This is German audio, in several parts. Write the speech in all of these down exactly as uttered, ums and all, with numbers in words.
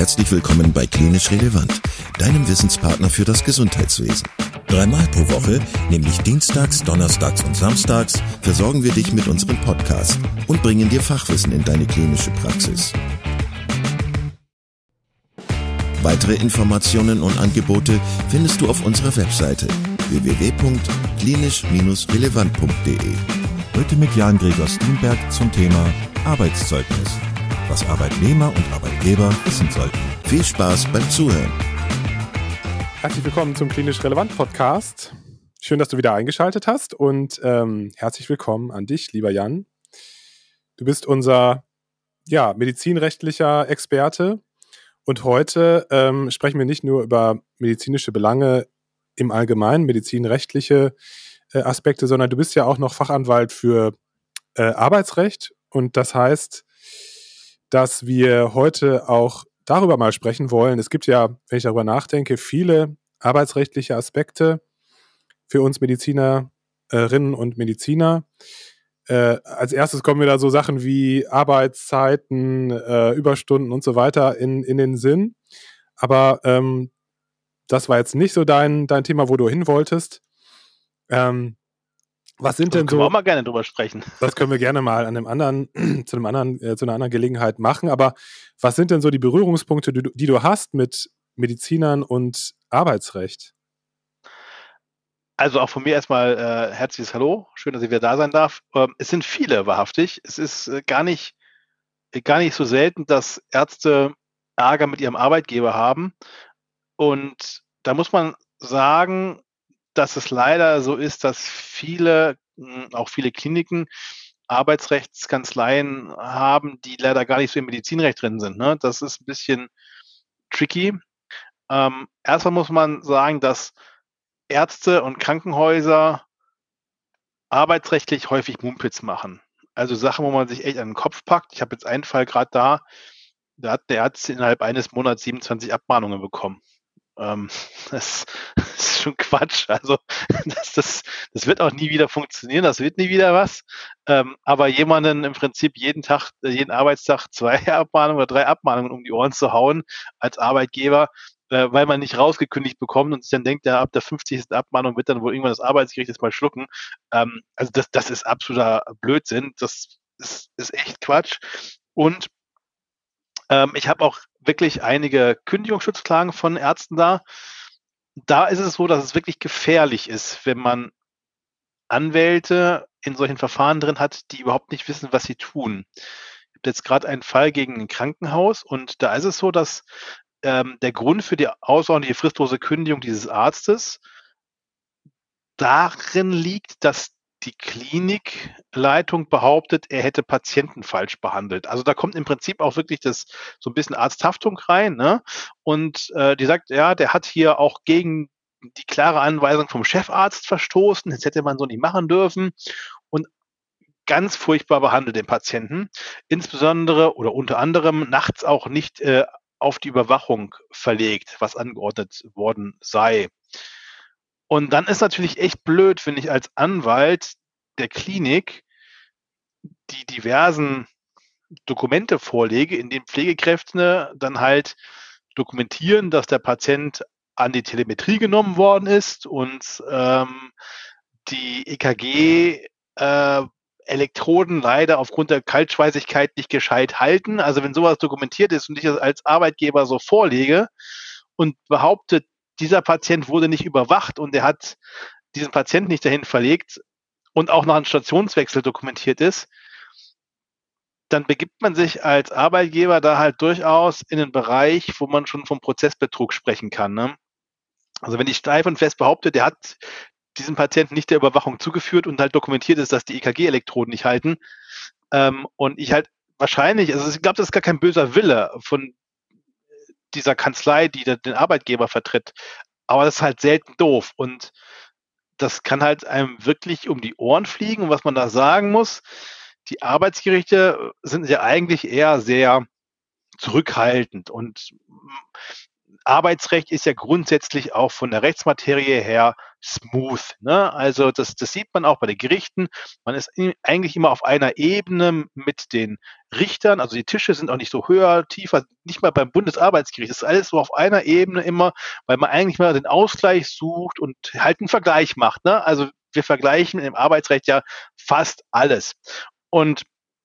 Herzlich willkommen bei Klinisch Relevant, deinem Wissenspartner für das Gesundheitswesen. Dreimal pro Woche, nämlich dienstags, donnerstags und samstags, versorgen wir dich mit unserem Podcast und bringen dir Fachwissen in deine klinische Praxis. Weitere Informationen und Angebote findest du auf unserer Webseite w w w punkt klinisch relevant punkt d e. Heute mit Jan Gregor Stienberg zum Thema Arbeitszeugnis, was Arbeitnehmer und Arbeitgeber wissen sollten. Viel Spaß beim Zuhören. Herzlich willkommen zum Klinisch Relevant Podcast. Schön, dass du wieder eingeschaltet hast und ähm, herzlich willkommen an dich, lieber Jan. Du bist unser ja, medizinrechtlicher Experte und heute ähm, sprechen wir nicht nur über medizinische Belange im Allgemeinen, medizinrechtliche äh, Aspekte, sondern du bist ja auch noch Fachanwalt für äh, Arbeitsrecht und das heißt, dass wir heute auch darüber mal sprechen wollen. Es gibt ja, wenn ich darüber nachdenke, viele arbeitsrechtliche Aspekte für uns Medizinerinnen und Mediziner. Äh, als erstes kommen mir da so Sachen wie Arbeitszeiten, äh, Überstunden und so weiter in, in den Sinn. Aber ähm, das war jetzt nicht so dein, dein Thema, wo du hin wolltest. Ähm, was sind Da denn können so... wir auch mal gerne drüber sprechen. Das können wir gerne mal an einem anderen, zu einem anderen, äh, zu einer anderen Gelegenheit machen. Aber was sind denn so die Berührungspunkte, die du, die du hast mit Medizinern und Arbeitsrecht? Also auch von mir erstmal äh, herzliches Hallo. Schön, dass ich wieder da sein darf. Ähm, es sind viele, wahrhaftig. Es ist äh, gar nicht, äh, gar nicht so selten, dass Ärzte Ärger mit ihrem Arbeitgeber haben. Und da muss man sagen, dass es leider so ist, dass viele, mh, auch viele Kliniken, Arbeitsrechtskanzleien haben, die leider gar nicht so im Medizinrecht drin sind. Ne? Das ist ein bisschen tricky. Ähm, erstmal muss man sagen, dass Ärzte und Krankenhäuser arbeitsrechtlich häufig Mumpitz machen. Also Sachen, wo man sich echt an den Kopf packt. Ich habe jetzt einen Fall gerade da, da hat der Arzt innerhalb eines Monats siebenundzwanzig Abmahnungen bekommen. Ähm, das, das ist schon Quatsch. Also das, das, das wird auch nie wieder funktionieren, das wird nie wieder was. Ähm, aber jemanden im Prinzip jeden Tag, jeden Arbeitstag zwei Abmahnungen oder drei Abmahnungen um die Ohren zu hauen als Arbeitgeber, äh, weil man nicht rausgekündigt bekommt und sich dann denkt, ja, ab der fünfzigsten Abmahnung wird dann wohl irgendwann das Arbeitsgericht jetzt mal schlucken. Ähm, also das, das ist absoluter Blödsinn. Das ist, ist echt Quatsch. Und ähm, ich habe auch wirklich einige Kündigungsschutzklagen von Ärzten da. Da ist es so, dass es wirklich gefährlich ist, wenn man Anwälte in solchen Verfahren drin hat, die überhaupt nicht wissen, was sie tun. Ich habe jetzt gerade einen Fall gegen ein Krankenhaus und da ist es so, dass ähm, der Grund für die außerordentliche fristlose Kündigung dieses Arztes darin liegt, dass die Klinikleitung behauptet, er hätte Patienten falsch behandelt. Also da kommt im Prinzip auch wirklich das so ein bisschen Arzthaftung rein, ne? Und äh, die sagt, ja, der hat hier auch gegen die klare Anweisung vom Chefarzt verstoßen, das hätte man so nicht machen dürfen und ganz furchtbar behandelt den Patienten, insbesondere oder unter anderem nachts auch nicht äh, auf die Überwachung verlegt, was angeordnet worden sei. Und dann ist natürlich echt blöd, wenn ich als Anwalt der Klinik die diversen Dokumente vorlege, in denen Pflegekräfte dann halt dokumentieren, dass der Patient an die Telemetrie genommen worden ist und ähm, die E K G äh, Elektroden leider aufgrund der Kaltschweißigkeit nicht gescheit halten. Also wenn sowas dokumentiert ist und ich das als Arbeitgeber so vorlege und behauptet, dieser Patient wurde nicht überwacht und er hat diesen Patienten nicht dahin verlegt und auch noch ein Stationswechsel dokumentiert ist, dann begibt man sich als Arbeitgeber da halt durchaus in einen Bereich, wo man schon vom Prozessbetrug sprechen kann. Ne? Also wenn ich steif und fest behaupte, der hat diesem Patienten nicht der Überwachung zugeführt und halt dokumentiert ist, dass die E K G-Elektroden nicht halten ähm, und ich halt wahrscheinlich, also ich glaube, das ist gar kein böser Wille von dieser Kanzlei, die den Arbeitgeber vertritt. Aber das ist halt selten doof und das kann halt einem wirklich um die Ohren fliegen. Und was man da sagen muss, die Arbeitsgerichte sind ja eigentlich eher sehr zurückhaltend und Arbeitsrecht ist ja grundsätzlich auch von der Rechtsmaterie her smooth, ne? Also das, das sieht man auch bei den Gerichten. Man ist i- eigentlich immer auf einer Ebene mit den Richtern. Also die Tische sind auch nicht so höher, tiefer, nicht mal beim Bundesarbeitsgericht. Das ist alles so auf einer Ebene immer, weil man eigentlich mal den Ausgleich sucht und halt einen Vergleich macht, ne? Also wir vergleichen im Arbeitsrecht ja fast alles. Und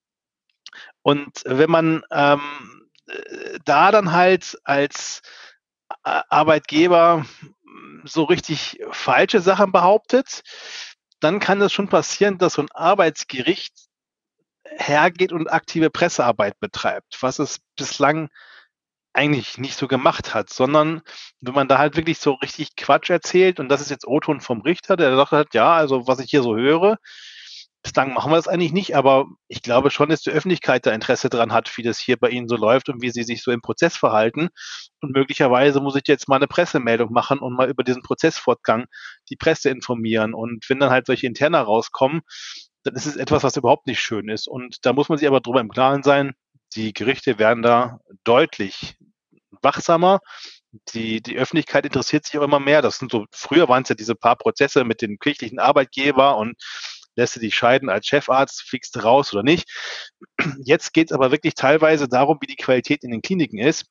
und wenn man ähm, äh, da dann halt als A- Arbeitgeber mm, so richtig falsche Sachen behauptet, dann kann es schon passieren, dass so ein Arbeitsgericht hergeht und aktive Pressearbeit betreibt, was es bislang eigentlich nicht so gemacht hat, sondern wenn man da halt wirklich so richtig Quatsch erzählt, und das ist jetzt O-Ton vom Richter, der sagt halt, ja, also was ich hier so höre, bislang machen wir das eigentlich nicht, aber ich glaube schon, dass die Öffentlichkeit da Interesse dran hat, wie das hier bei Ihnen so läuft und wie Sie sich so im Prozess verhalten. Und möglicherweise muss ich jetzt mal eine Pressemeldung machen und mal über diesen Prozessfortgang die Presse informieren. Und wenn dann halt solche Interna rauskommen, dann ist es etwas, was überhaupt nicht schön ist. Und da muss man sich aber drüber im Klaren sein, die Gerichte werden da deutlich wachsamer. Die, die Öffentlichkeit interessiert sich auch immer mehr. Das sind so, früher waren es ja diese paar Prozesse mit den kirchlichen Arbeitgeber und lässt du dich scheiden als Chefarzt, fliegst du raus oder nicht. Jetzt geht es aber wirklich teilweise darum, wie die Qualität in den Kliniken ist.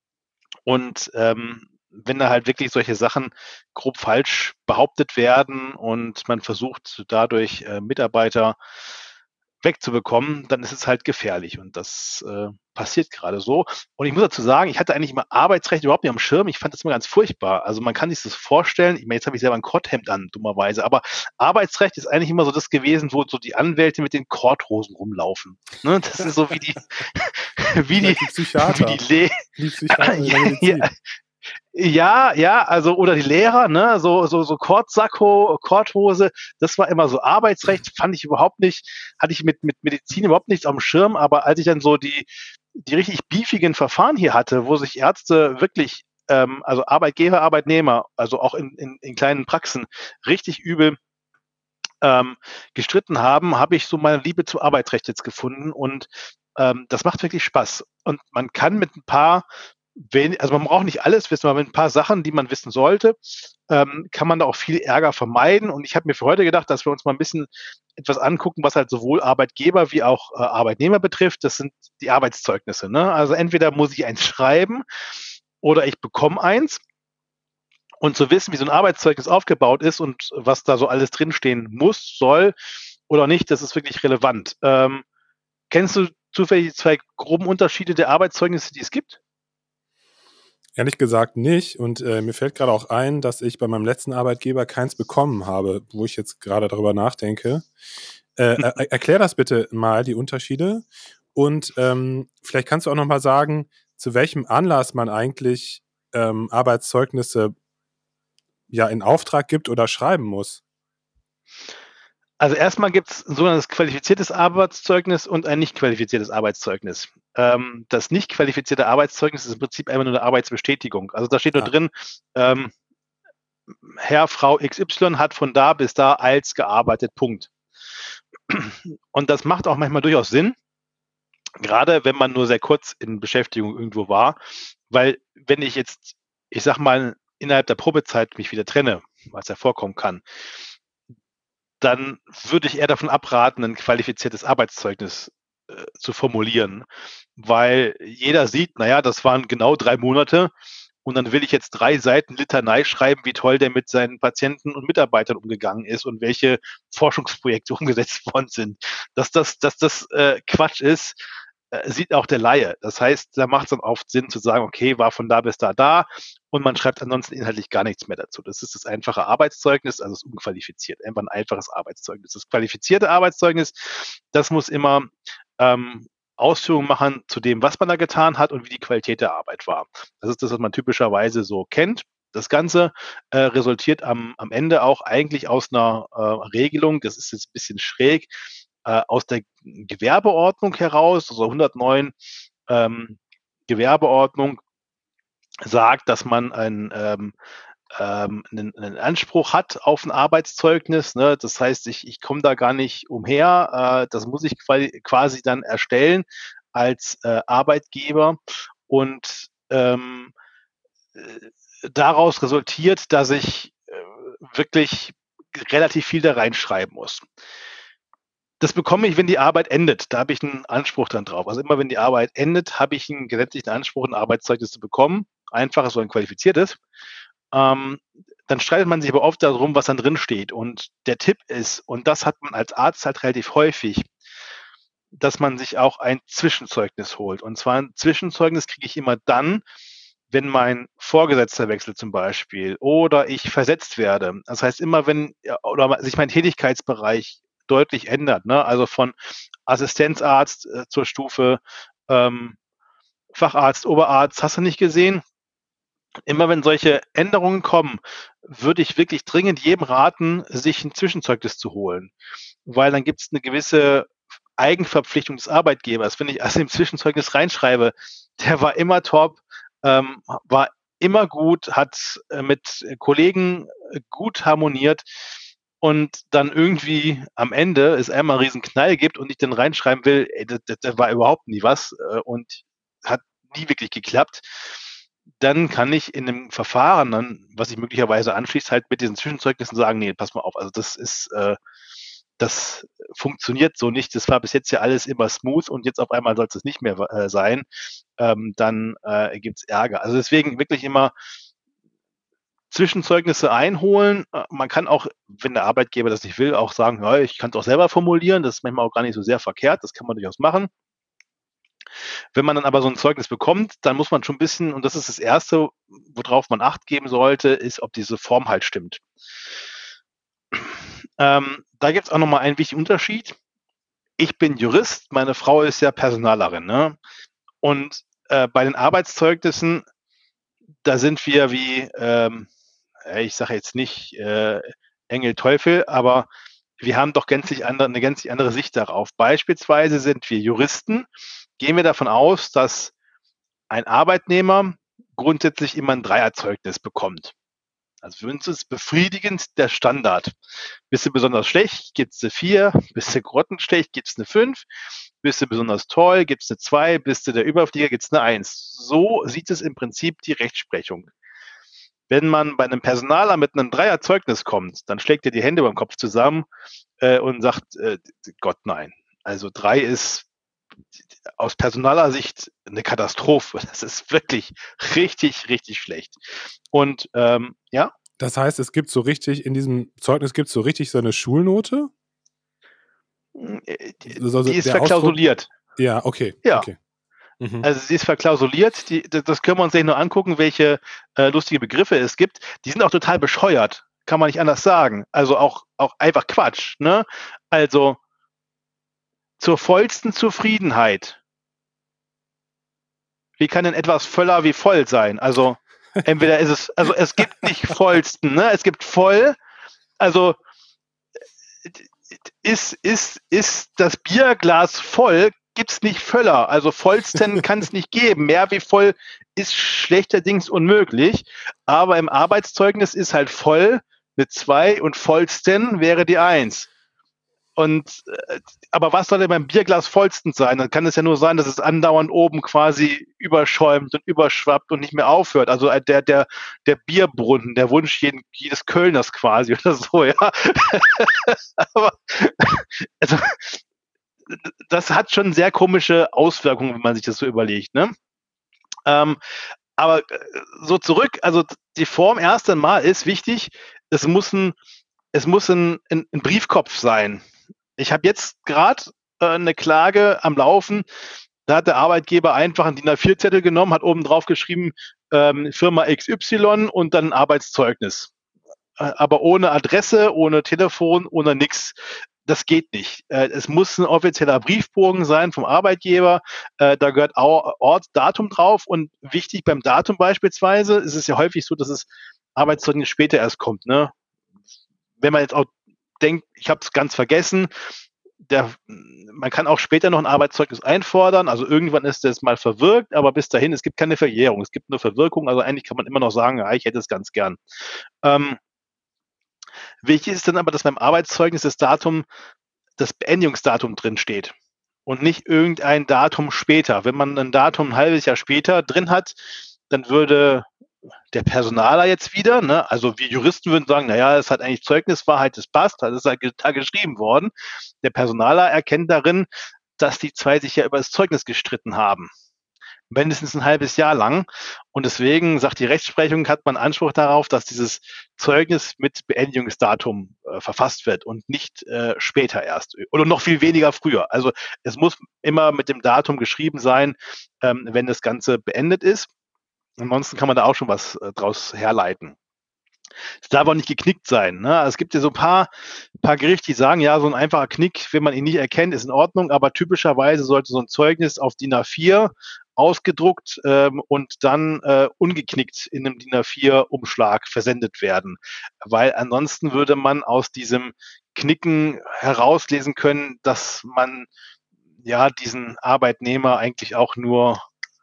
Und ähm, wenn da halt wirklich solche Sachen grob falsch behauptet werden und man versucht dadurch äh, Mitarbeiter wegzubekommen, dann ist es halt gefährlich. Und das äh, passiert gerade so. Und ich muss dazu sagen, ich hatte eigentlich immer Arbeitsrecht überhaupt nicht am Schirm. Ich fand das immer ganz furchtbar. Also man kann sich das vorstellen. Ich meine, jetzt habe ich selber ein Korthemd an, dummerweise. Aber Arbeitsrecht ist eigentlich immer so das gewesen, wo so die Anwälte mit den Korthosen rumlaufen. Ne? Das ist so wie die, wie die, Die Psychiater. wie die Le Die Psychiater in der Medizin. ja, ja, ja, also oder die Lehrer, ne, so so so Kortsacko, Korthose, das war immer so Arbeitsrecht, fand ich überhaupt nicht, hatte ich mit mit Medizin überhaupt nichts auf dem Schirm, aber als ich dann so die die richtig beefigen Verfahren hier hatte, wo sich Ärzte wirklich, ähm, also Arbeitgeber, Arbeitnehmer, also auch in in in kleinen Praxen richtig übel ähm, gestritten haben, habe ich so meine Liebe zum Arbeitsrecht jetzt gefunden und ähm, das macht wirklich Spaß. Und man kann mit ein paar, wen, also man braucht nicht alles wissen, aber mit ein paar Sachen, die man wissen sollte, ähm, kann man da auch viel Ärger vermeiden. Und ich habe mir für heute gedacht, dass wir uns mal ein bisschen etwas angucken, was halt sowohl Arbeitgeber wie auch äh, Arbeitnehmer betrifft. Das sind die Arbeitszeugnisse. Ne? Also entweder muss ich eins schreiben oder ich bekomme eins. Und zu wissen, wie so ein Arbeitszeugnis aufgebaut ist und was da so alles drinstehen muss, soll oder nicht, das ist wirklich relevant. Ähm, kennst du zufällig die zwei groben Unterschiede der Arbeitszeugnisse, die es gibt? Ehrlich gesagt nicht. Und äh, mir fällt gerade auch ein, dass ich bei meinem letzten Arbeitgeber keins bekommen habe, wo ich jetzt gerade darüber nachdenke. Äh, er, erklär das bitte mal, die Unterschiede. Und ähm, vielleicht kannst du auch noch mal sagen, zu welchem Anlass man eigentlich ähm, Arbeitszeugnisse ja in Auftrag gibt oder schreiben muss. Also erstmal gibt es ein sogenanntes qualifiziertes Arbeitszeugnis und ein nicht qualifiziertes Arbeitszeugnis. Ähm, das nicht qualifizierte Arbeitszeugnis ist im Prinzip einfach nur eine Arbeitsbestätigung. Also da steht nur Ah. drin, ähm, Herr, Frau X Y hat von da bis da als gearbeitet, Punkt. Und das macht auch manchmal durchaus Sinn, gerade wenn man nur sehr kurz in Beschäftigung irgendwo war, weil wenn ich jetzt, ich sag mal, innerhalb der Probezeit mich wieder trenne, was ja vorkommen kann, dann würde ich eher davon abraten, ein qualifiziertes Arbeitszeugnis äh, zu formulieren, weil jeder sieht, naja, das waren genau drei Monate und dann will ich jetzt drei Seiten Litanei schreiben, wie toll der mit seinen Patienten und Mitarbeitern umgegangen ist und welche Forschungsprojekte umgesetzt worden sind. Dass das, dass das äh, Quatsch ist, äh, sieht auch der Laie. Das heißt, da macht es dann oft Sinn zu sagen, okay, war von da bis da da und man schreibt ansonsten inhaltlich gar nichts mehr dazu. Das ist das einfache Arbeitszeugnis, also das ist unqualifiziert, einfach ein einfaches Arbeitszeugnis. Das qualifizierte Arbeitszeugnis, das muss immer ähm, Ausführungen machen zu dem, was man da getan hat und wie die Qualität der Arbeit war. Das ist das, was man typischerweise so kennt. Das Ganze äh, resultiert am, am Ende auch eigentlich aus einer äh, Regelung, das ist jetzt ein bisschen schräg, äh, aus der Gewerbeordnung heraus, also hundertneun ähm, Gewerbeordnung sagt, dass man ein, ähm, ähm, einen, einen Anspruch hat auf ein Arbeitszeugnis. Ne? Das heißt, ich, ich komme da gar nicht umher. Äh, das muss ich quasi dann erstellen als äh, Arbeitgeber. Und ähm, daraus resultiert, dass ich äh, wirklich relativ viel da reinschreiben muss. Das bekomme ich, wenn die Arbeit endet. Da habe ich einen Anspruch dann drauf. Also immer wenn die Arbeit endet, habe ich einen gesetzlichen Anspruch, ein Arbeitszeugnis zu bekommen. Einfaches oder ein qualifiziertes. Ähm, dann streitet man sich aber oft darum, was dann drin steht. Und der Tipp ist, und das hat man als Arzt halt relativ häufig, dass man sich auch ein Zwischenzeugnis holt. Und zwar ein Zwischenzeugnis kriege ich immer dann, wenn mein Vorgesetzter wechselt zum Beispiel oder ich versetzt werde. Das heißt immer, wenn oder sich mein Tätigkeitsbereich deutlich ändert, ne? Also von Assistenzarzt äh, zur Stufe ähm, Facharzt, Oberarzt, hast du nicht gesehen? Immer wenn solche Änderungen kommen, würde ich wirklich dringend jedem raten, sich ein Zwischenzeugnis zu holen, weil dann gibt es eine gewisse Eigenverpflichtung des Arbeitgebers. Wenn ich also im Zwischenzeugnis reinschreibe, der war immer top, ähm, war immer gut, hat äh, mit Kollegen äh, gut harmoniert und dann irgendwie am Ende es einmal einen riesen Knall gibt und ich dann reinschreiben will, ey, das, das, das war überhaupt nie was äh, und hat nie wirklich geklappt, dann kann ich in dem Verfahren dann, was sich möglicherweise anschließt, halt mit diesen Zwischenzeugnissen sagen, nee, pass mal auf, also das ist, äh, das funktioniert so nicht, das war bis jetzt ja alles immer smooth und jetzt auf einmal soll es das nicht mehr äh, sein, ähm, dann äh, gibt es Ärger. Also deswegen wirklich immer Zwischenzeugnisse einholen. Man kann auch, wenn der Arbeitgeber das nicht will, auch sagen, ja, ich kann es auch selber formulieren, das ist manchmal auch gar nicht so sehr verkehrt, das kann man durchaus machen. Wenn man dann aber so ein Zeugnis bekommt, dann muss man schon ein bisschen, und das ist das Erste, worauf man Acht geben sollte, ist, ob diese Form halt stimmt. Ähm, da gibt es auch nochmal einen wichtigen Unterschied. Ich bin Jurist, meine Frau ist ja Personalerin. Ne? Und äh, bei den Arbeitszeugnissen, da sind wir wie, ähm, ich sage jetzt nicht äh, Engel, Teufel, aber wir haben doch gänzlich andere, eine gänzlich andere Sicht darauf. Beispielsweise sind wir Juristen, gehen wir davon aus, dass ein Arbeitnehmer grundsätzlich immer ein Dreierzeugnis bekommt. Also für uns ist befriedigend der Standard. Bist du besonders schlecht, gibt es eine vier. Bist du grottenschlecht, gibt es eine fünf. Bist du besonders toll, gibt es eine zwei. Bist du der Überflieger, gibt es eine eins. So sieht es im Prinzip die Rechtsprechung. Wenn man bei einem Personaler mit einem Dreierzeugnis kommt, dann schlägt er die Hände beim Kopf zusammen äh, und sagt, äh, Gott nein. Also drei ist aus personaler Sicht eine Katastrophe. Das ist wirklich richtig, richtig schlecht. Und ähm, ja. Das heißt, es gibt so richtig, in diesem Zeugnis gibt es so richtig so eine Schulnote? Die, also die ist verklausuliert. Ausdruck, ja, okay. Ja. Okay. Mhm. Also sie ist verklausuliert. Die, das können wir uns nur angucken, welche äh, lustige Begriffe es gibt. Die sind auch total bescheuert. Kann man nicht anders sagen. Also auch, auch einfach Quatsch. Ne? Also zur vollsten Zufriedenheit. Wie kann denn etwas voller wie voll sein? Also entweder ist es, also es gibt nicht vollsten, ne? Es gibt voll, also ist, ist, ist das Bierglas voll, gibt es nicht Völler. Also vollsten kann es nicht geben. Mehr wie voll ist schlechterdings unmöglich. Aber im Arbeitszeugnis ist halt voll eine zwei und vollsten wäre die eins. Und, aber was soll denn beim Bierglas vollstens sein? Dann kann es ja nur sein, dass es andauernd oben quasi überschäumt und überschwappt und nicht mehr aufhört. Also der, der, der Bierbrunnen, der Wunsch jeden, jedes Kölners quasi oder so, ja. Aber, also, das hat schon sehr komische Auswirkungen, wenn man sich das so überlegt, ne? Ähm, aber so zurück, also die Form erst einmal ist wichtig, es muss ein, es muss ein, ein, ein Briefkopf sein. Ich habe jetzt gerade äh, eine Klage am Laufen, da hat der Arbeitgeber einfach einen D I N A vier Zettel genommen, hat oben drauf geschrieben, ähm, Firma X Y und dann ein Arbeitszeugnis. Äh, aber ohne Adresse, ohne Telefon, ohne nix. Das geht nicht. Äh, es muss ein offizieller Briefbogen sein vom Arbeitgeber. Äh, da gehört auch Ort, Datum drauf. Und wichtig beim Datum beispielsweise ist es ja häufig so, dass es Arbeitszeugnis später erst kommt. Ne? Wenn man jetzt auch denkt, ich habe es ganz vergessen, der, man kann auch später noch ein Arbeitszeugnis einfordern. Also irgendwann ist das mal verwirkt, aber bis dahin, es gibt keine Verjährung, es gibt nur Verwirkung. Also eigentlich kann man immer noch sagen, ja, ich hätte es ganz gern. Ähm, Wichtig ist dann aber, dass beim Arbeitszeugnis das Datum, das Beendigungsdatum drin steht und nicht irgendein Datum später. Wenn man ein Datum ein halbes Jahr später drin hat, dann würde der Personaler jetzt wieder, ne? Also wir Juristen würden sagen, naja, es hat eigentlich Zeugniswahrheit, das passt, das ist halt da geschrieben worden. Der Personaler erkennt darin, dass die zwei sich ja über das Zeugnis gestritten haben. Mindestens ein halbes Jahr lang. Und deswegen, sagt die Rechtsprechung, hat man Anspruch darauf, dass dieses Zeugnis mit Beendigungsdatum äh, verfasst wird und nicht äh, später erst oder noch viel weniger früher. Also es muss immer mit dem Datum geschrieben sein, ähm, wenn das Ganze beendet ist. Ansonsten kann man da auch schon was äh, draus herleiten. Es darf auch nicht geknickt sein. Ne? Es gibt ja so ein paar, paar Gerichte, die sagen, ja, so ein einfacher Knick, wenn man ihn nicht erkennt, ist in Ordnung, aber typischerweise sollte so ein Zeugnis auf D I N A vier ausgedruckt ähm, und dann äh, ungeknickt in einem D I N A vier Umschlag versendet werden. Weil ansonsten würde man aus diesem Knicken herauslesen können, dass man ja diesen Arbeitnehmer eigentlich auch nur,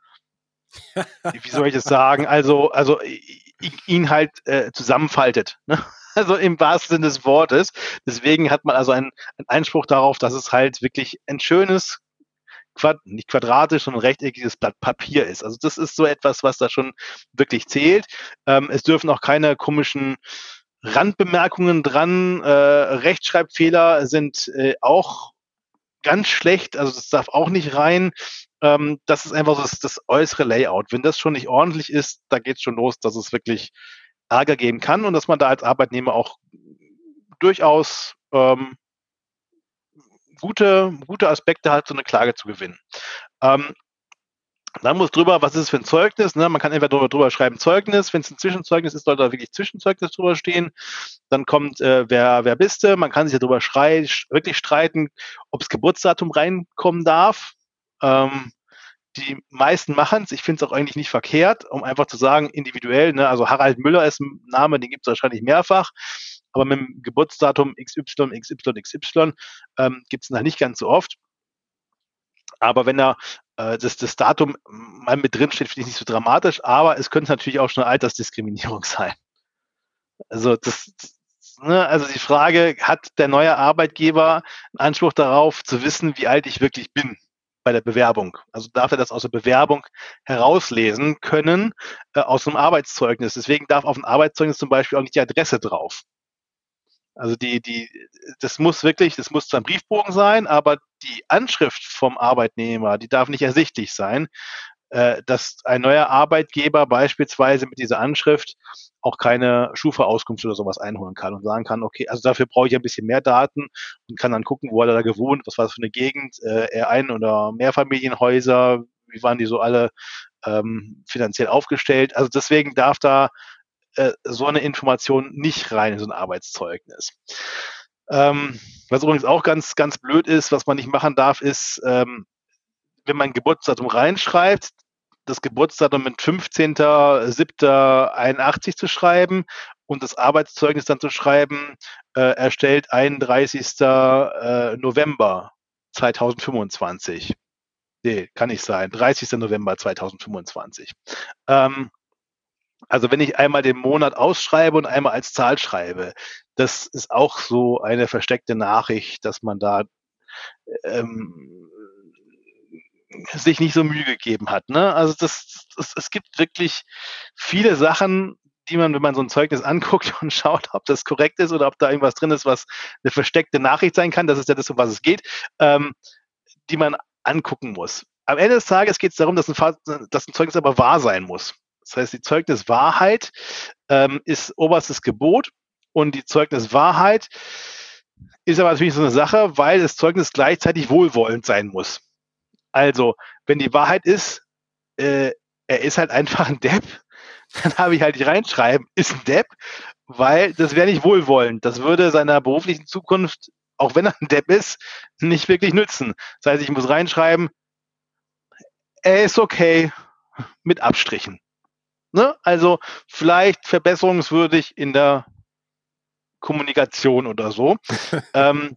wie soll ich das sagen, also, also ihn halt äh, zusammenfaltet. Ne? Also im wahrsten Sinne des Wortes. Deswegen hat man also einen, einen Einspruch darauf, dass es halt wirklich ein schönes, Quad, nicht quadratisch, sondern rechteckiges Blatt Papier ist. Also das ist so etwas, was da schon wirklich zählt. Ähm, es dürfen auch keine komischen Randbemerkungen dran. Äh, Rechtschreibfehler sind äh, auch ganz schlecht, also das darf auch nicht rein. Ähm, das ist einfach so das, das äußere Layout. Wenn das schon nicht ordentlich ist, da geht es schon los, dass es wirklich Ärger geben kann und dass man da als Arbeitnehmer auch durchaus ähm, gute, gute Aspekte hat, so eine Klage zu gewinnen. Ähm, dann muss drüber, was ist es für ein Zeugnis? Ne? Man kann entweder drüber, drüber schreiben Zeugnis. Wenn es ein Zwischenzeugnis ist, sollte da wirklich Zwischenzeugnis drüber stehen. Dann kommt, äh, wer, wer bist du? Man kann sich ja drüber schrei- wirklich streiten, ob das Geburtsdatum reinkommen darf. Ähm, die meisten machen es. Ich finde es auch eigentlich nicht verkehrt, um einfach zu sagen, individuell. Ne? Also Harald Müller ist ein Name, den gibt es wahrscheinlich mehrfach. Aber mit dem Geburtsdatum X Y, X Y, X Y ähm, gibt es noch nicht ganz so oft. Aber wenn da äh, das, das Datum mal mit drin steht, finde ich nicht so dramatisch, aber es könnte natürlich auch schon eine Altersdiskriminierung sein. Also das, das ne, also die Frage, hat der neue Arbeitgeber einen Anspruch darauf, zu wissen, wie alt ich wirklich bin bei der Bewerbung? Also darf er das aus der Bewerbung herauslesen können, äh, aus einem Arbeitszeugnis. Deswegen darf auf dem Arbeitszeugnis zum Beispiel auch nicht die Adresse drauf. Also die, die, das muss wirklich, das muss zwar ein Briefbogen sein, aber die Anschrift vom Arbeitnehmer, die darf nicht ersichtlich sein, äh, dass ein neuer Arbeitgeber beispielsweise mit dieser Anschrift auch keine Schufa-Auskunft oder sowas einholen kann und sagen kann, okay, also dafür brauche ich ein bisschen mehr Daten und kann dann gucken, wo hat er da gewohnt, was war das für eine Gegend, äh, eher Ein- oder Mehrfamilienhäuser, wie waren die so alle ähm, finanziell aufgestellt. Also deswegen darf da so eine Information nicht rein in so ein Arbeitszeugnis. Ähm, was übrigens auch ganz, ganz blöd ist, was man nicht machen darf, ist, ähm, wenn man Geburtsdatum reinschreibt, das Geburtsdatum mit fünfzehnter siebter einundachtzig zu schreiben und das Arbeitszeugnis dann zu schreiben, äh, erstellt einunddreißigster November zweitausendfünfundzwanzig. Nee, kann nicht sein. dreißigster November zweitausendfünfundzwanzig. Ähm, Also wenn ich einmal den Monat ausschreibe und einmal als Zahl schreibe, das ist auch so eine versteckte Nachricht, dass man da ähm, sich nicht so Mühe gegeben hat. Ne? Also das, das, es gibt wirklich viele Sachen, die man, wenn man so ein Zeugnis anguckt und schaut, ob das korrekt ist oder ob da irgendwas drin ist, was eine versteckte Nachricht sein kann, das ist ja das, um was es geht, ähm, die man angucken muss. Am Ende des Tages geht es darum, dass ein, dass ein Zeugnis aber wahr sein muss. Das heißt, die Zeugniswahrheit ähm, ist oberstes Gebot und die Zeugniswahrheit ist aber natürlich so eine Sache, weil das Zeugnis gleichzeitig wohlwollend sein muss. Also, wenn die Wahrheit ist, äh, er ist halt einfach ein Depp, dann habe ich halt nicht reinschreiben, ist ein Depp, weil das wäre nicht wohlwollend. Das würde seiner beruflichen Zukunft, auch wenn er ein Depp ist, nicht wirklich nützen. Das heißt, ich muss reinschreiben, er ist okay mit Abstrichen. Ne? Also vielleicht verbesserungswürdig in der Kommunikation oder so. ähm,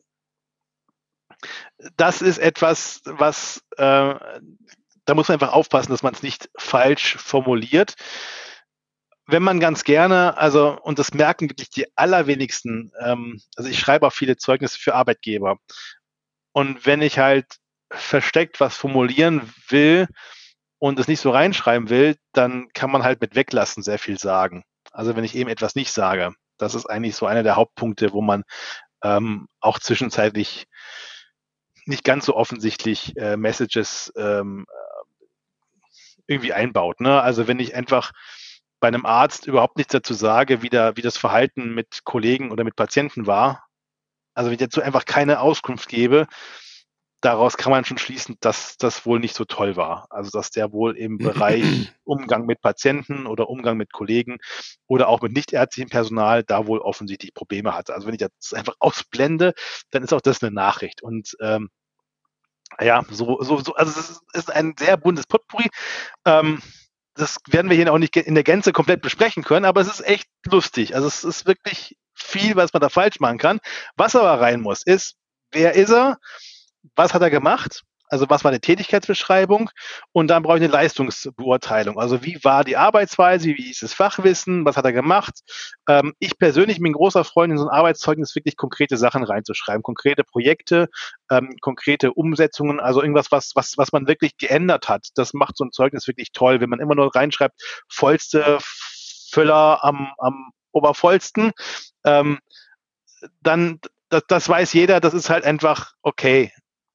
das ist etwas, was äh, da muss man einfach aufpassen, dass man es nicht falsch formuliert. Wenn man ganz gerne, also, und das merken wirklich die allerwenigsten, ähm, also ich schreibe auch viele Zeugnisse für Arbeitgeber. Und wenn ich halt versteckt was formulieren will, und es nicht so reinschreiben will, dann kann man halt mit Weglassen sehr viel sagen. Also wenn ich eben etwas nicht sage, das ist eigentlich so einer der Hauptpunkte, wo man ähm, auch zwischenzeitlich nicht ganz so offensichtlich äh, Messages ähm, irgendwie einbaut. Ne? Also wenn ich einfach bei einem Arzt überhaupt nichts dazu sage, wie, da, wie das Verhalten mit Kollegen oder mit Patienten war, also wenn ich dazu einfach keine Auskunft gebe, daraus kann man schon schließen, dass das wohl nicht so toll war. Also dass der wohl im Bereich Umgang mit Patienten oder Umgang mit Kollegen oder auch mit nichtärztlichem Personal da wohl offensichtlich Probleme hatte. Also wenn ich das einfach ausblende, dann ist auch das eine Nachricht. Und ähm, ja, so, so, so, also es ist, ist ein sehr buntes Potpourri. Ähm, das werden wir hier auch nicht in der Gänze komplett besprechen können, aber es ist echt lustig. Also es ist wirklich viel, was man da falsch machen kann. Was aber rein muss, ist, wer ist er? Was hat er gemacht? Also was war die Tätigkeitsbeschreibung? Und dann brauche ich eine Leistungsbeurteilung. Also wie war die Arbeitsweise? Wie ist das Fachwissen? Was hat er gemacht? Ähm, ich persönlich bin ein großer Freund, in so ein Arbeitszeugnis wirklich konkrete Sachen reinzuschreiben. Konkrete Projekte, ähm, konkrete Umsetzungen, also irgendwas, was, was, was man wirklich geändert hat. Das macht so ein Zeugnis wirklich toll. Wenn man immer nur reinschreibt, vollste Füller am, am obervollsten, ähm, dann, das, das weiß jeder, das ist halt einfach okay.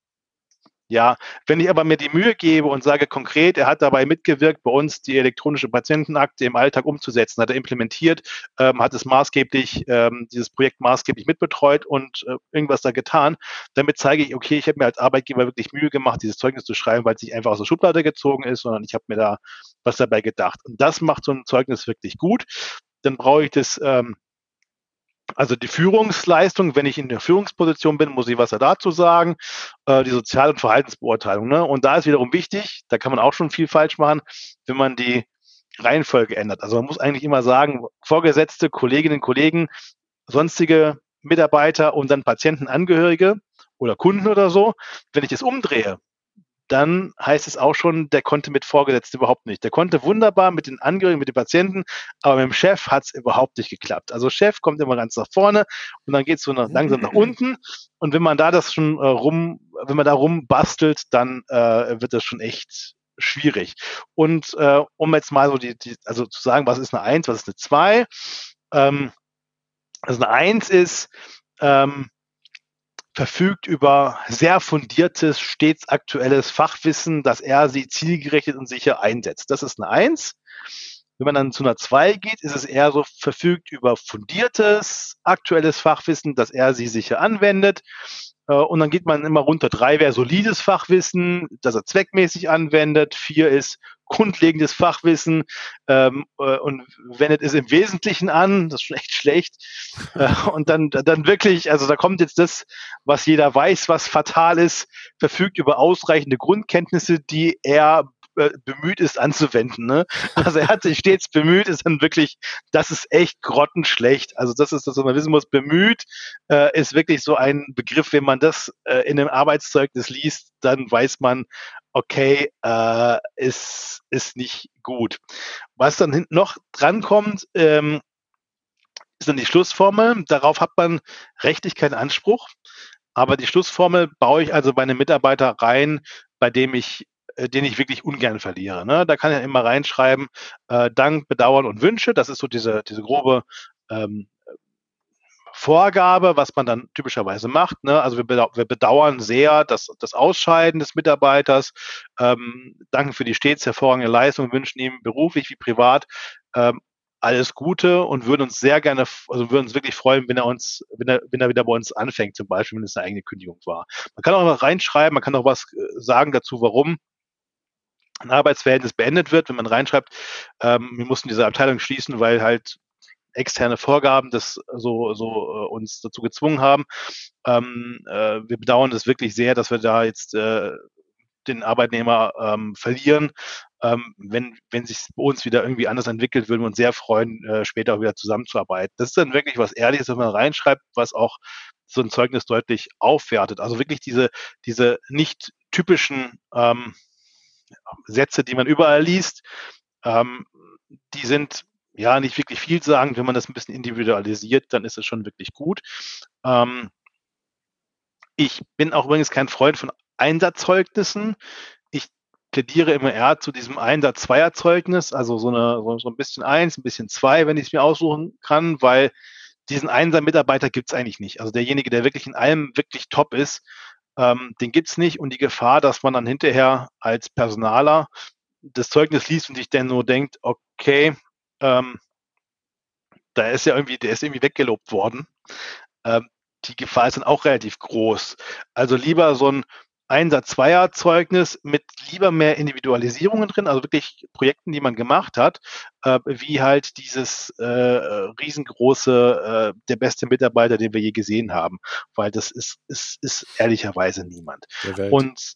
Ja, wenn ich aber mir die Mühe gebe und sage konkret, er hat dabei mitgewirkt, bei uns die elektronische Patientenakte im Alltag umzusetzen, hat er implementiert, ähm, hat es maßgeblich, ähm, dieses Projekt maßgeblich mitbetreut und äh, irgendwas da getan, damit zeige ich, okay, ich habe mir als Arbeitgeber wirklich Mühe gemacht, dieses Zeugnis zu schreiben, weil es nicht einfach aus der Schublade gezogen ist, sondern ich habe mir da was dabei gedacht. Und das macht so ein Zeugnis wirklich gut. Dann brauche ich das ähm, Also die Führungsleistung, wenn ich in der Führungsposition bin, muss ich was dazu sagen, äh, die Sozial- und Verhaltensbeurteilung. Ne? Und da ist wiederum wichtig, da kann man auch schon viel falsch machen, wenn man die Reihenfolge ändert. Also man muss eigentlich immer sagen, Vorgesetzte, Kolleginnen, Kollegen, sonstige Mitarbeiter und dann Patientenangehörige oder Kunden oder so. Wenn ich das umdrehe, dann heißt es auch schon, der konnte mit Vorgesetzten überhaupt nicht. Der konnte wunderbar mit den Angehörigen, mit den Patienten, aber mit dem Chef hat es überhaupt nicht geklappt. Also Chef kommt immer ganz nach vorne und dann geht es so nach, langsam nach unten. Und wenn man da das schon äh, rum, wenn man da rumbastelt, dann äh, wird das schon echt schwierig. Und äh, um jetzt mal so die, die, also zu sagen, was ist eine Eins, was ist eine Zwei? Ähm, also eine Eins ist, ähm, verfügt über sehr fundiertes, stets aktuelles Fachwissen, das er sie zielgerichtet und sicher einsetzt. Das ist eine Eins. Wenn man dann zu einer Zwei geht, ist es eher so, verfügt über fundiertes, aktuelles Fachwissen, das er sie sicher anwendet. Und dann geht man immer runter. Drei wäre solides Fachwissen, das er zweckmäßig anwendet. Vier ist grundlegendes Fachwissen ähm, und wendet es im Wesentlichen an. Das ist schon echt schlecht. Äh, und dann, dann wirklich, also da kommt jetzt das, was jeder weiß, was fatal ist, verfügt über ausreichende Grundkenntnisse, die er bemüht ist anzuwenden. Ne? Also er hat sich stets bemüht, ist dann wirklich, das ist echt grottenschlecht. Also das ist das, was man wissen muss. Bemüht äh, ist wirklich so ein Begriff, wenn man das äh, in einem Arbeitszeugnis liest, dann weiß man, okay, äh, ist, ist nicht gut. Was dann hinten noch drankommt, ähm, ist dann die Schlussformel. Darauf hat man rechtlich keinen Anspruch. Aber die Schlussformel baue ich also bei einem Mitarbeiter rein, bei dem ich den ich wirklich ungern verliere. Ne? Da kann ich immer reinschreiben, äh, Dank, Bedauern und Wünsche. Das ist so diese, diese grobe ähm, Vorgabe, was man dann typischerweise macht. Ne? Also wir, bedau wir bedauern sehr das, das Ausscheiden des Mitarbeiters, ähm, danken für die stets hervorragende Leistung, wünschen ihm beruflich wie privat ähm, alles Gute und würden uns sehr gerne, also würden uns wirklich freuen, wenn er uns, wenn er, wenn er wieder bei uns anfängt, zum Beispiel, wenn es eine eigene Kündigung war. Man kann auch mal reinschreiben, man kann auch was sagen dazu, warum ein Arbeitsverhältnis beendet wird, wenn man reinschreibt, ähm, wir mussten diese Abteilung schließen, weil halt externe Vorgaben das so, so äh, uns dazu gezwungen haben. Ähm, äh, wir bedauern das wirklich sehr, dass wir da jetzt äh, den Arbeitnehmer ähm, verlieren. Ähm, wenn, wenn sich bei uns wieder irgendwie anders entwickelt, würden wir uns sehr freuen, äh, später auch wieder zusammenzuarbeiten. Das ist dann wirklich was Ehrliches, was man reinschreibt, was auch so ein Zeugnis deutlich aufwertet. Also wirklich diese, diese nicht typischen ähm, Sätze, die man überall liest, ähm, die sind ja nicht wirklich vielsagend. Wenn man das ein bisschen individualisiert, dann ist es schon wirklich gut. Ähm, ich bin auch übrigens kein Freund von Einsatzzeugnissen. Ich plädiere immer eher zu diesem Einsatz-Zweier-Zeugnis, also so, eine, so, so ein bisschen eins, ein bisschen zwei, wenn ich es mir aussuchen kann, weil diesen Einser-Mitarbeiter gibt es eigentlich nicht. Also derjenige, der wirklich in allem wirklich top ist, ähm, den gibt es nicht. Und die Gefahr, dass man dann hinterher als Personaler das Zeugnis liest und sich dann nur denkt, okay, ähm, da ist ja irgendwie, der ist irgendwie weggelobt worden. Ähm, die Gefahr ist dann auch relativ groß. Also lieber so ein Einsatz-Zweier-Zeugnis mit lieber mehr Individualisierungen drin, also wirklich Projekten, die man gemacht hat, äh, wie halt dieses äh, riesengroße, äh, der beste Mitarbeiter, den wir je gesehen haben, weil das ist, ist, ist ehrlicherweise niemand. Der Welt. Und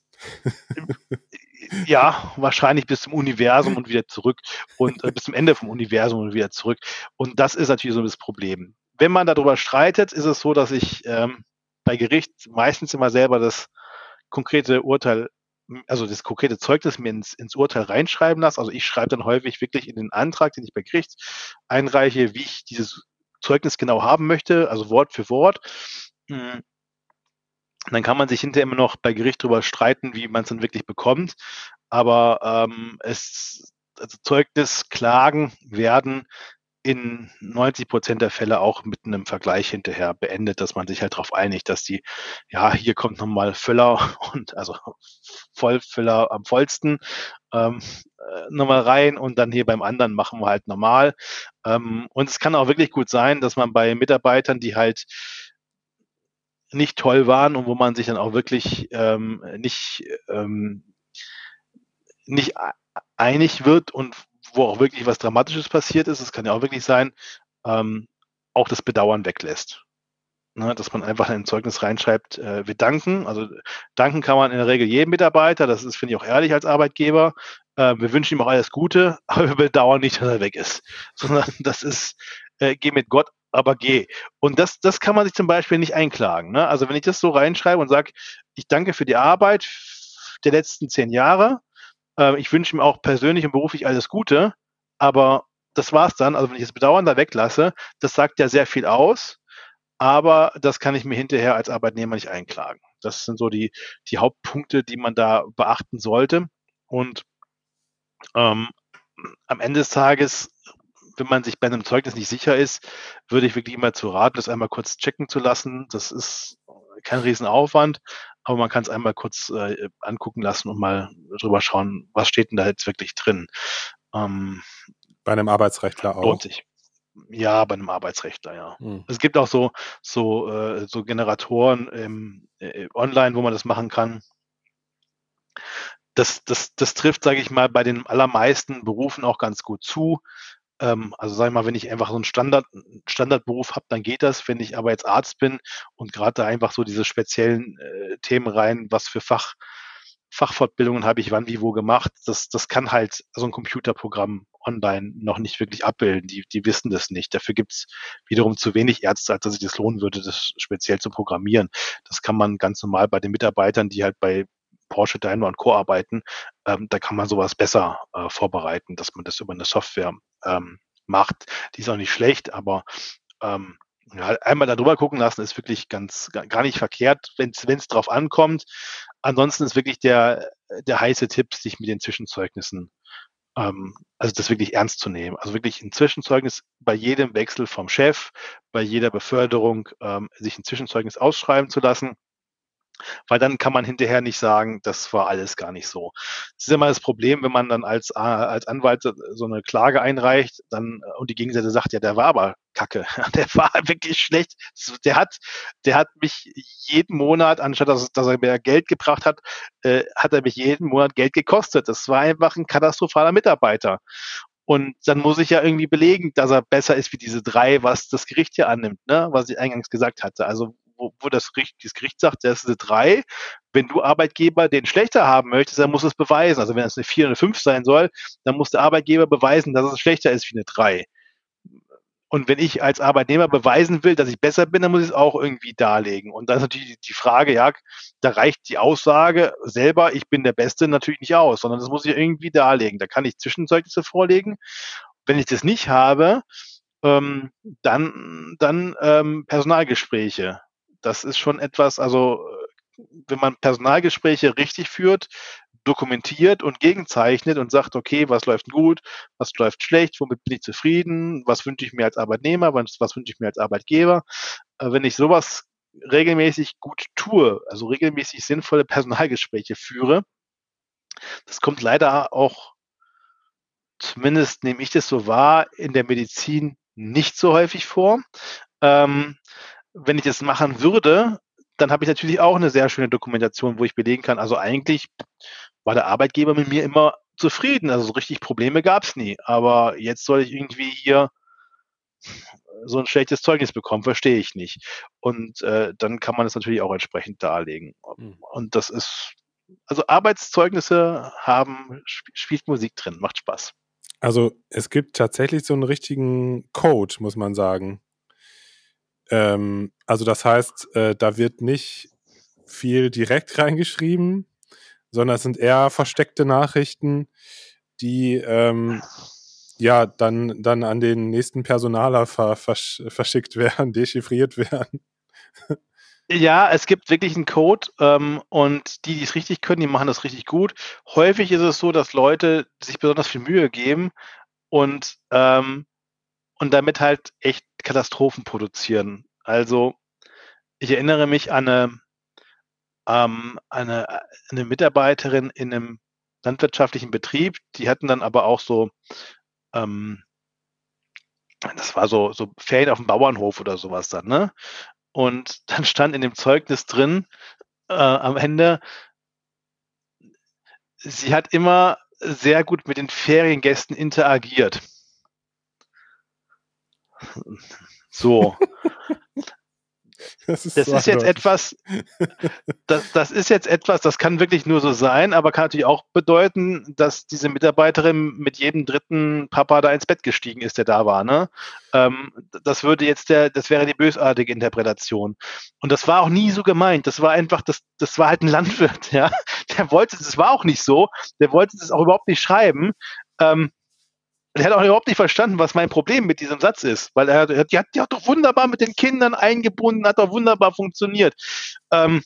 ja, wahrscheinlich bis zum Universum und wieder zurück und äh, bis zum Ende vom Universum und wieder zurück. Und das ist natürlich so das Problem. Wenn man darüber streitet, ist es so, dass ich ähm, bei Gericht meistens immer selber das konkrete Urteil, also das konkrete Zeugnis mir ins, ins Urteil reinschreiben lasse. Also ich schreibe dann häufig wirklich in den Antrag, den ich bei Gericht einreiche, wie ich dieses Zeugnis genau haben möchte, also Wort für Wort. Dann kann man sich hinterher immer noch bei Gericht darüber streiten, wie man es dann wirklich bekommt. Aber ähm, es, also Zeugnisklagen werden in neunzig Prozent der Fälle auch mit einem Vergleich hinterher beendet, dass man sich halt darauf einigt, dass die, ja, hier kommt nochmal Füller und also Vollfüller am vollsten ähm, äh, nochmal rein und dann hier beim anderen machen wir halt normal. Ähm, und es kann auch wirklich gut sein, dass man bei Mitarbeitern, die halt nicht toll waren und wo man sich dann auch wirklich ähm, nicht, ähm, nicht einig wird und wo auch wirklich was Dramatisches passiert ist, es kann ja auch wirklich sein, ähm, auch das Bedauern weglässt. Ne, dass man einfach in ein Zeugnis reinschreibt, äh, wir danken. Also danken kann man in der Regel jedem Mitarbeiter, das ist, finde ich, auch ehrlich als Arbeitgeber. Äh, wir wünschen ihm auch alles Gute, aber wir bedauern nicht, dass er weg ist. Sondern das ist, äh, geh mit Gott, aber geh. Und das, das kann man sich zum Beispiel nicht einklagen. Ne? Also wenn ich das so reinschreibe und sage, ich danke für die Arbeit der letzten zehn Jahre, ich wünsche ihm auch persönlich und beruflich alles Gute, aber das war's dann. Also wenn ich das Bedauern da weglasse, das sagt ja sehr viel aus, aber das kann ich mir hinterher als Arbeitnehmer nicht einklagen. Das sind so die, die Hauptpunkte, die man da beachten sollte. Und ähm, am Ende des Tages, wenn man sich bei einem Zeugnis nicht sicher ist, würde ich wirklich immer zu raten, das einmal kurz checken zu lassen. Das ist kein Riesenaufwand, aber man kann es einmal kurz äh, angucken lassen und mal drüber schauen, was steht denn da jetzt wirklich drin. Ähm, bei einem Arbeitsrechtler auch? Lohnt sich. Ja, bei einem Arbeitsrechtler, ja. Hm. Es gibt auch so, so, äh, so Generatoren ähm, äh, online, wo man das machen kann. Das, das, das trifft, sage ich mal, bei den allermeisten Berufen auch ganz gut zu. Ähm, also sag ich mal, wenn ich einfach so einen Standard, Standardberuf habe, dann geht das. Wenn ich aber jetzt Arzt bin und gerade da einfach so diese speziellen äh, Themen rein, was für Fach, Fachfortbildungen habe ich wann, wie, wo gemacht, das, das kann halt so ein Computerprogramm online noch nicht wirklich abbilden. Die, die wissen das nicht. Dafür gibt es wiederum zu wenig Ärzte, als dass sich das lohnen würde, das speziell zu programmieren. Das kann man ganz normal bei den Mitarbeitern, die halt bei Porsche, Daimler und Co. arbeiten, ähm, da kann man sowas besser äh, vorbereiten, dass man das über eine Software ähm, macht. Die ist auch nicht schlecht, aber ähm, ja, einmal da drüber gucken lassen ist wirklich ganz gar nicht verkehrt, wenn es drauf ankommt. Ansonsten ist wirklich der, der heiße Tipp, sich mit den Zwischenzeugnissen, ähm, also das wirklich ernst zu nehmen. Also wirklich ein Zwischenzeugnis bei jedem Wechsel vom Chef, bei jeder Beförderung, ähm, sich ein Zwischenzeugnis ausschreiben zu lassen. Weil dann kann man hinterher nicht sagen, das war alles gar nicht so. Das ist immer das Problem, wenn man dann als, als Anwalt so eine Klage einreicht, dann, und die Gegenseite sagt, ja, der war aber kacke. Der war wirklich schlecht. Der hat, der hat mich jeden Monat, anstatt dass, dass er mir Geld gebracht hat, äh, hat er mich jeden Monat Geld gekostet. Das war einfach ein katastrophaler Mitarbeiter. Und dann muss ich ja irgendwie belegen, dass er besser ist wie diese drei, was das Gericht hier annimmt, ne? Was ich eingangs gesagt hatte. Also Wo, wo das Gericht, das Gericht sagt, das ist eine drei. Wenn du Arbeitgeber den schlechter haben möchtest, dann muss es beweisen. Also wenn es eine vier oder eine fünf sein soll, dann muss der Arbeitgeber beweisen, dass es schlechter ist wie eine drei. Und wenn ich als Arbeitnehmer beweisen will, dass ich besser bin, dann muss ich es auch irgendwie darlegen. Und dann ist natürlich die Frage, ja, da reicht die Aussage selber, ich bin der Beste, natürlich nicht aus, sondern das muss ich irgendwie darlegen. Da kann ich Zwischenzeugnisse vorlegen. Wenn ich das nicht habe, ähm, dann, dann ähm, Personalgespräche. Das ist schon etwas, also wenn man Personalgespräche richtig führt, dokumentiert und gegenzeichnet und sagt, okay, was läuft gut, was läuft schlecht, womit bin ich zufrieden, was wünsche ich mir als Arbeitnehmer, was, was wünsche ich mir als Arbeitgeber. Äh, wenn ich sowas regelmäßig gut tue, also regelmäßig sinnvolle Personalgespräche führe, das kommt leider auch, zumindest nehme ich das so wahr, in der Medizin nicht so häufig vor. Ähm, wenn ich das machen würde, dann habe ich natürlich auch eine sehr schöne Dokumentation, wo ich belegen kann, also eigentlich war der Arbeitgeber mit mir immer zufrieden, also so richtig Probleme gab es nie, aber jetzt soll ich irgendwie hier so ein schlechtes Zeugnis bekommen, verstehe ich nicht. Und äh, dann kann man das natürlich auch entsprechend darlegen. Hm. Und das ist, also Arbeitszeugnisse haben, sp- spielt Musik drin, macht Spaß. Also es gibt tatsächlich so einen richtigen Code, muss man sagen. Ähm, also das heißt, äh, da wird nicht viel direkt reingeschrieben, sondern es sind eher versteckte Nachrichten, die ähm, ja dann, dann an den nächsten Personaler ver, versch, verschickt werden, dechiffriert werden. Ja, es gibt wirklich einen Code ähm, und die, die es richtig können, die machen das richtig gut. Häufig ist es so, dass Leute sich besonders viel Mühe geben und, ähm, und damit halt echt Katastrophen produzieren. Also ich erinnere mich an eine, ähm, eine, eine Mitarbeiterin in einem landwirtschaftlichen Betrieb, die hatten dann aber auch so, ähm, das war so, so Ferien auf dem Bauernhof oder sowas dann, ne? Und dann stand in dem Zeugnis drin, äh, am Ende, sie hat immer sehr gut mit den Feriengästen interagiert. So. Das ist, Das so ist jetzt eindeutig. etwas, das, das ist jetzt etwas, das kann wirklich nur so sein, aber kann natürlich auch bedeuten, dass diese Mitarbeiterin mit jedem dritten Papa da ins Bett gestiegen ist, der da war. Ne? Ähm, das würde jetzt der, das wäre die bösartige Interpretation. Und das war auch nie so gemeint. Das war einfach, das, das war halt ein Landwirt, ja. Der wollte, das war auch nicht so. Der wollte das auch überhaupt nicht schreiben. Ähm, Er hat auch überhaupt nicht verstanden, was mein Problem mit diesem Satz ist, weil er, er die, hat, die hat doch wunderbar mit den Kindern eingebunden, hat doch wunderbar funktioniert. Ähm,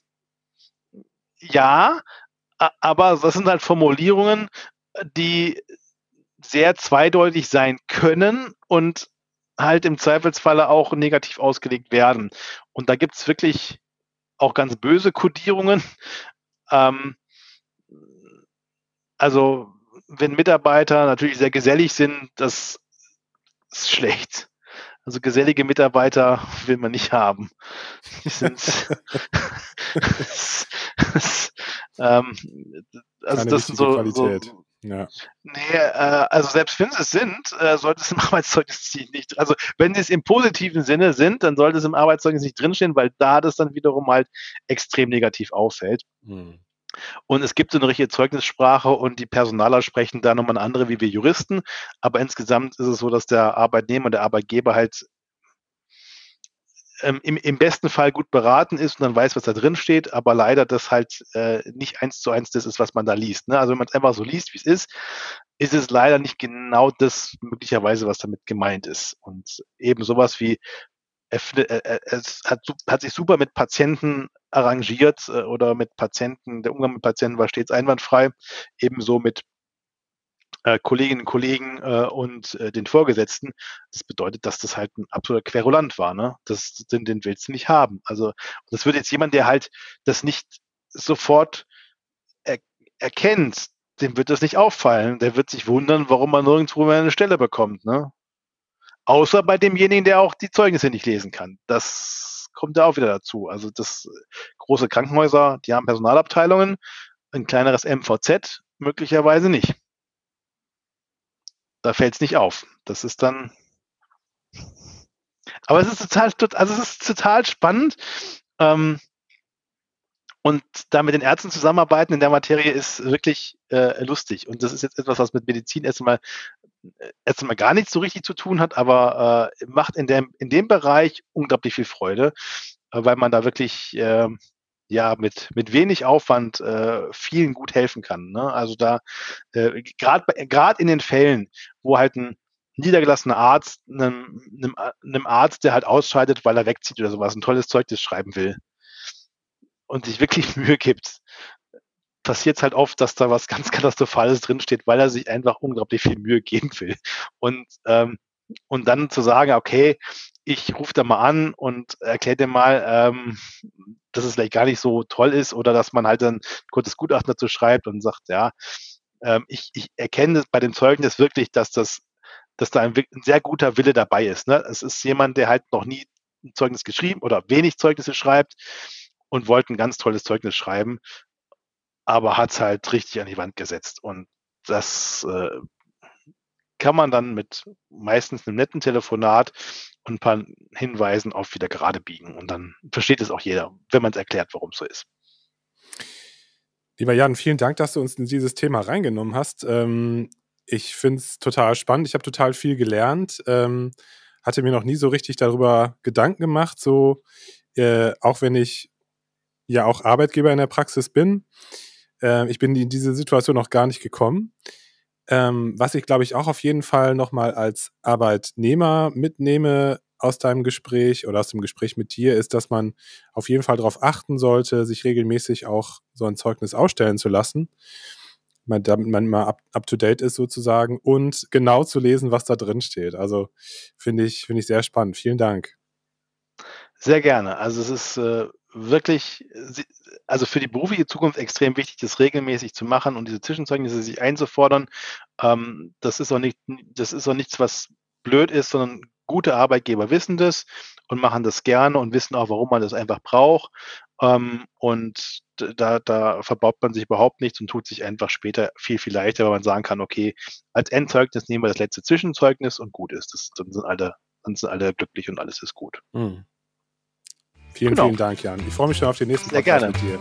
ja, a- aber das sind halt Formulierungen, die sehr zweideutig sein können und halt im Zweifelsfalle auch negativ ausgelegt werden. Und da gibt es wirklich auch ganz böse Kodierungen. Ähm, also wenn Mitarbeiter natürlich sehr gesellig sind, das ist schlecht. Also gesellige Mitarbeiter will man nicht haben. Die sind ähm, also Keine das sind wichtige so, Qualität. so Ja. nee, äh, also selbst wenn sie es sind, äh, sollte es im Arbeitszeugnis nicht, also wenn sie es im positiven Sinne sind, dann sollte es im Arbeitszeugnis nicht drinstehen, weil da das dann wiederum halt extrem negativ auffällt. Hm. Und es gibt so eine richtige Zeugnissprache und die Personaler sprechen da nochmal eine andere wie wir Juristen. Aber insgesamt ist es so, dass der Arbeitnehmer und der Arbeitgeber halt ähm, im, im besten Fall gut beraten ist und dann weiß, was da drin steht, aber leider das halt äh, nicht eins zu eins das ist, was man da liest. Ne? Also wenn man es einfach so liest, wie es ist, ist es leider nicht genau das möglicherweise, was damit gemeint ist. Und eben sowas wie es hat, hat sich super mit Patienten arrangiert äh, oder mit Patienten, der Umgang mit Patienten war stets einwandfrei, ebenso mit äh, Kolleginnen und Kollegen äh, und äh, den Vorgesetzten. Das bedeutet, dass das halt ein absoluter Querulant war. Ne? Das, den, den willst du nicht haben. Also das würde jetzt jemand, der halt das nicht sofort er, erkennt, dem wird das nicht auffallen. Der wird sich wundern, warum man nirgendwo mehr eine Stelle bekommt. Ne? Außer bei demjenigen, der auch die Zeugnisse nicht lesen kann. Das kommt ja auch wieder dazu. Also das große Krankenhäuser, die haben Personalabteilungen, ein kleineres M V Z möglicherweise nicht. Da fällt es nicht auf. Das ist dann. Aber es ist total, also es ist total spannend. Ähm, und da mit den Ärzten zusammenarbeiten in der Materie ist wirklich äh, lustig. Und das ist jetzt etwas, was mit Medizin erstmal erstmal gar nichts so richtig zu tun hat, aber äh, macht in dem, in dem Bereich unglaublich viel Freude, äh, weil man da wirklich äh, ja mit, mit wenig Aufwand äh, vielen gut helfen kann. Ne? Also da äh, gerade gerade in den Fällen, wo halt ein niedergelassener Arzt einem, einem, einem Arzt, der halt ausscheidet, weil er wegzieht oder sowas, ein tolles Zeugnis schreiben will und sich wirklich Mühe gibt, passiert es halt oft, dass da was ganz Katastrophales drinsteht, weil er sich einfach unglaublich viel Mühe geben will. Und, ähm, und dann zu sagen, okay, ich rufe da mal an und erkläre dir mal, ähm, dass es vielleicht gar nicht so toll ist oder dass man halt dann ein kurzes Gutachten dazu schreibt und sagt, ja, ähm, ich, ich erkenne bei dem Zeugnis wirklich, dass das, dass da ein, ein sehr guter Wille dabei ist. Ne? Es ist jemand, der halt noch nie ein Zeugnis geschrieben oder wenig Zeugnisse schreibt und wollte ein ganz tolles Zeugnis schreiben, aber hat es halt richtig an die Wand gesetzt. Und das äh, kann man dann mit meistens einem netten Telefonat und ein paar Hinweisen auf wieder gerade biegen. Und dann versteht es auch jeder, wenn man es erklärt, warum es so ist. Lieber Jan, vielen Dank, dass du uns in dieses Thema reingenommen hast. Ähm, ich finde es total spannend. Ich habe total viel gelernt. Ähm, hatte mir noch nie so richtig darüber Gedanken gemacht, so äh, auch wenn ich ja auch Arbeitgeber in der Praxis bin. Äh, ich bin in diese Situation noch gar nicht gekommen. Ähm, was ich, glaube ich, auch auf jeden Fall nochmal als Arbeitnehmer mitnehme aus deinem Gespräch oder aus dem Gespräch mit dir, ist, dass man auf jeden Fall darauf achten sollte, sich regelmäßig auch so ein Zeugnis ausstellen zu lassen, damit man mal up, up to date ist sozusagen und genau zu lesen, was da drin steht. Also finde ich, finde ich sehr spannend. Vielen Dank. Sehr gerne. Also es ist äh, wirklich, also für die berufliche Zukunft extrem wichtig, das regelmäßig zu machen und diese Zwischenzeugnisse sich einzufordern. Ähm, das ist auch nicht, das ist auch nichts, was blöd ist, sondern gute Arbeitgeber wissen das und machen das gerne und wissen auch, warum man das einfach braucht. Ähm, und da, da verbaut man sich überhaupt nichts und tut sich einfach später viel, viel leichter, weil man sagen kann, okay, als Endzeugnis nehmen wir das letzte Zwischenzeugnis und gut ist. Das, dann sind alle, dann sind alle glücklich und alles ist gut. Hm. Vielen, genau. vielen Dank, Jan. Ich freue mich schon auf den nächsten Sehr gerne. mit dir.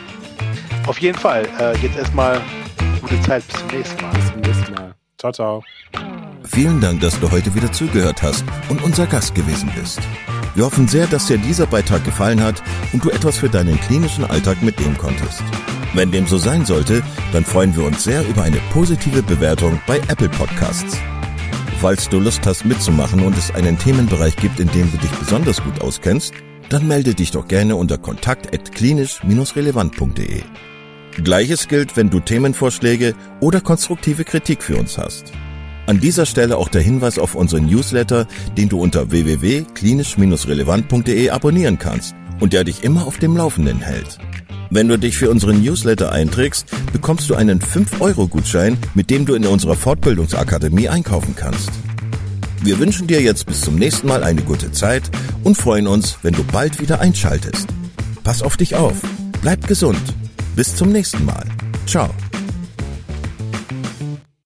Auf jeden Fall. Äh, jetzt erstmal gute Zeit. Bis zum nächsten Mal. Bis zum nächsten Mal. Ciao, ciao. Vielen Dank, dass du heute wieder zugehört hast und unser Gast gewesen bist. Wir hoffen sehr, dass dir dieser Beitrag gefallen hat und du etwas für deinen klinischen Alltag mitnehmen konntest. Wenn dem so sein sollte, dann freuen wir uns sehr über eine positive Bewertung bei Apple Podcasts. Falls du Lust hast mitzumachen und es einen Themenbereich gibt, in dem du dich besonders gut auskennst, dann melde dich doch gerne unter kontakt at klinisch relevant punkt de. Gleiches gilt, wenn du Themenvorschläge oder konstruktive Kritik für uns hast. An dieser Stelle auch der Hinweis auf unseren Newsletter, den du unter w w w punkt klinisch relevant punkt de abonnieren kannst und der dich immer auf dem Laufenden hält. Wenn du dich für unseren Newsletter einträgst, bekommst du einen fünf Euro Gutschein, mit dem du in unserer Fortbildungsakademie einkaufen kannst. Wir wünschen dir jetzt bis zum nächsten Mal eine gute Zeit und freuen uns, wenn du bald wieder einschaltest. Pass auf dich auf, bleib gesund. Bis zum nächsten Mal. Ciao.